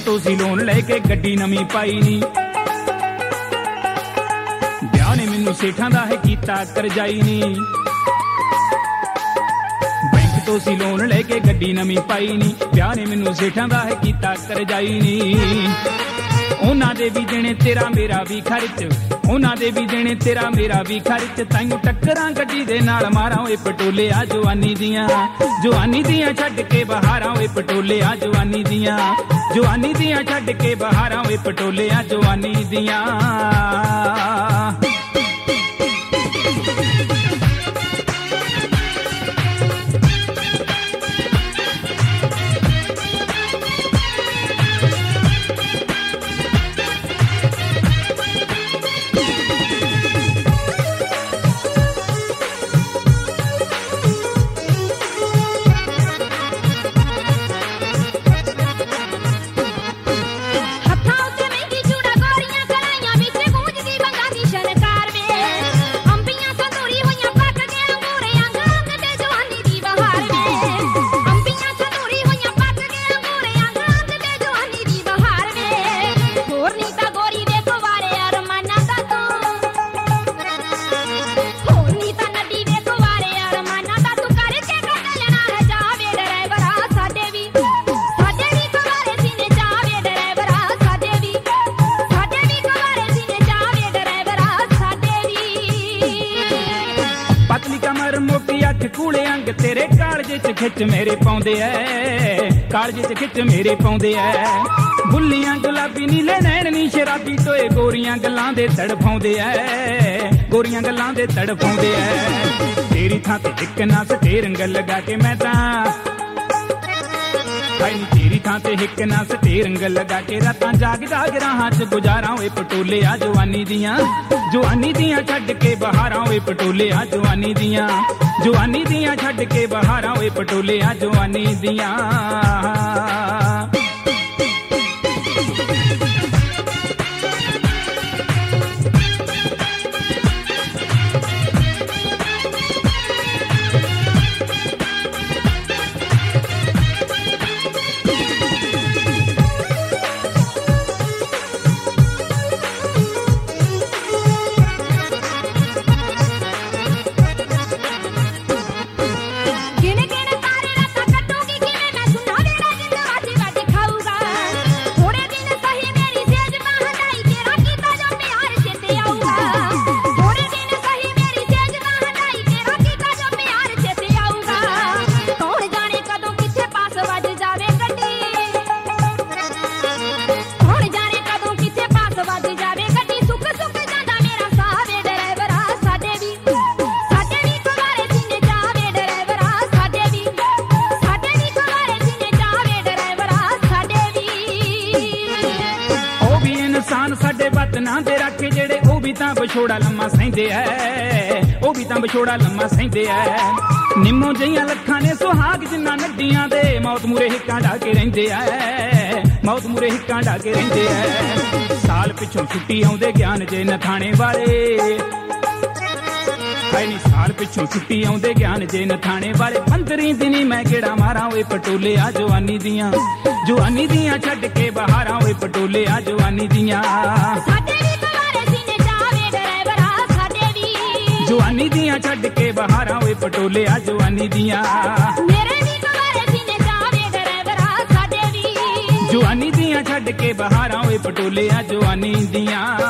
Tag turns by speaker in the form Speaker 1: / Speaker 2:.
Speaker 1: ਤੋਂ ਸੀ ਲੋਨ ਲੈ ਕੇ ਗੱਡੀ ਨਵੀਂ ਪਾਈ ਨੀ। ਵਿਆਹ ਨੇ ਮੈਨੂੰ ਸੇਠਾਂ ਦਾ ਹੈ ਕੀਤਾ ਕਰਜਾਈ ਨੀ। ਬੈਂਕ ਤੋਂ ਸੀ ਲੋਨ ਲੈ ਕੇ ਗੱਡੀ ਨਵੀਂ ਪਾਈ ਨੀ। ਵਿਆਹ ਨੇ ਮੈਨੂੰ ਸੇਠਾਂ ਦਾ ਹੈ ਕੀਤਾ ਕਰਜਾਈ ਨੀ। ਉਹਨਾਂ ਦੇ ਵੀ ਦੇਣੇ ਤੇਰਾ ਮੇਰਾ ਵੀ ਖਰਚ, ਉਹਨਾਂ ਦੇ ਵੀ ਦੇਣੇ ਤੇਰਾ ਮੇਰਾ ਵੀ ਖਰਚ। ਤਾਈਓ ਟੱਕਰਾਂ ਗੱਡੀ ਦੇ ਨਾਲ ਮਾਰਾਂ ਓਏ ਪਟੋਲਿਆ ਜਵਾਨੀ ਦੀਆਂ, ਜਵਾਨੀ ਦੀਆਂ ਛੱਡ ਕੇ ਬਹਾਰਾਂ ਓਏ ਪਟੋਲਿਆ ਜਵਾਨੀ ਦੀਆਂ, ਜਵਾਨੀ ਦੀਆਂ ਛੱਡ ਕੇ ਬਹਾਰਾਂ ਓਏ ਪਟੋਲਿਆ ਜਵਾਨੀ ਦੀਆਂ। ਕੂਲੇ ਅੰਗ ਤੇਰੇ ਕਾਲਜੇ ਚ ਖਿੱਚ ਮੇਰੇ ਪਾਉਂਦੇ ਐ, ਕਾਲਜੇ ਚ ਖਿੱਚ ਮੇਰੇ ਪਾਉਂਦੇ ਐ। ਬੁੱਲੀਆਂ ਗੁਲਾਬੀ ਨੀਲੇ ਨੈਣ ਨੀ ਸ਼ਰਾਬੀ ਟੋਏ ਗੋਰੀਆਂ ਗੱਲਾਂ ਦੇ ਤੜਫਾਉਂਦੇ ਐ, ਗੋਰੀਆਂ ਗੱਲਾਂ ਦੇ ਤੜਫਾਉਂਦੇ ਐ। ਤੇਰੀ ਥਾਂ ਤੇ ਇੱਕ ਨਾ ਸਟੇਰਿੰਗ ਲਗਾ ਕੇ ਮੈਂ ਤਾਂ ਭਾਈ ਤੇਰੀ ਥਾਂ ਤੇ ਇੱਕ ਨਾ ਸਟੇਰਿੰਗ ਲਗਾ ਕੇ ਰਾਤਾਂ ਜਾਗ ਜਾਗ ਰਾਹਾਂ ਚ ਗੁਜ਼ਾਰਾਂ ਓਏ ਪਟੋਲਿਆ ਜਵਾਨੀ ਦੀਆਂ, ਜਵਾਨੀ ਦੀਆਂ ਛੱਡ ਕੇ ਬਹਾਰਾਂ ਓਏ ਪਟੋਲਿਆ ਜਵਾਨੀ ਦੀਆਂ, ਜਵਾਨੀ ਦੀਆਂ ਛੱਡ ਕੇ ਬਹਾਰਾਂ ਓਏ ਪਟੋਲਿਆ ਜਵਾਨੀ ਦੀਆਂ। ਸਾਡੇ ਵਤਨਾਂ ਦੇ ਰਾਖੇ ਜਿਹੜੇ ਉਹ ਵੀ ਤਾਂ ਵਿਛੋੜਾ ਲੰਮਾ ਸਹਿੰਦੇ ਐ, ਉਹ ਵੀ ਤਾਂ ਵਿਛੋੜਾ ਲੰਮਾ ਸਹਿੰਦੇ ਐ। ਨਿੰਮੋ ਜਈਆਂ ਲੱਖਾਂ ਨੇ ਸੁਹਾਗ ਜਿੰਨਾ ਨੱਡੀਆਂ ਦੇ ਮੌਤ ਮੂਰੇ ਹਿੱਕਾਂ ਢਾ ਕੇ ਰਹਿੰਦੇ ਐ, ਮੌਤ ਮੂਰੇ ਹਿੱਕਾਂ ਢਾ ਕੇ ਰਹਿੰਦੇ ਐ। ਸਾਲ ਪਿੱਛੋਂ ਛੁੱਟੀ ਆਉਂਦੇ ਗਿਆਨ ਜੇ ਨਥਾਣੇ ਵਾਲੇ, ਹਾਏ ਨੀ ਸਾਲ ਪਿੱਛੋਂ ਛੁੱਟੀ ਆਉਂਦੇ ਗਿਆਨ ਜੇ ਨਥਾਣੇ ਵਾਲੇ। 15 ਦਿਨੀ ਮੈਂ ਗੇੜਾ ਮਾਰਾਂ ਓਏ ਪਟੋਲਿਆ ਜਵਾਨੀ ਦੀਆਂ, ਜਵਾਨੀ ਦੀਆਂ ਛੱਡ ਕੇ ਬਹਾਰਾਂ ਓਏ ਪਟੋਲਿਆ ਜਵਾਨੀ ਦੀਆਂ।
Speaker 2: ਸਾਡੇ ਵੀ ਕੁਵਾਰੇ ਸੀਨੇ ਚਾਵੇ ਡਰਾਈਵਰਾ ਸਾਡੇ ਵੀ,
Speaker 1: ਜਵਾਨੀ ਦੀਆਂ ਛੱਡ ਕੇ ਬਹਾਰਾਂ ਓਏ ਪਟੋਲਿਆ ਜਵਾਨੀ ਦੀਆਂ।
Speaker 2: ਮੇਰੇ ਵੀ ਕੁਵਾਰੇ ਸੀਨੇ ਚਾਵੇ ਡਰਾਈਵਰਾ ਸਾਡੇ ਵੀ,
Speaker 1: ਜਵਾਨੀ ਦੀਆਂ ਛੱਡ ਕੇ ਬਹਾਰਾਂ ਓਏ ਪਟੋਲਿਆ ਜਵਾਨੀ ਦੀਆਂ।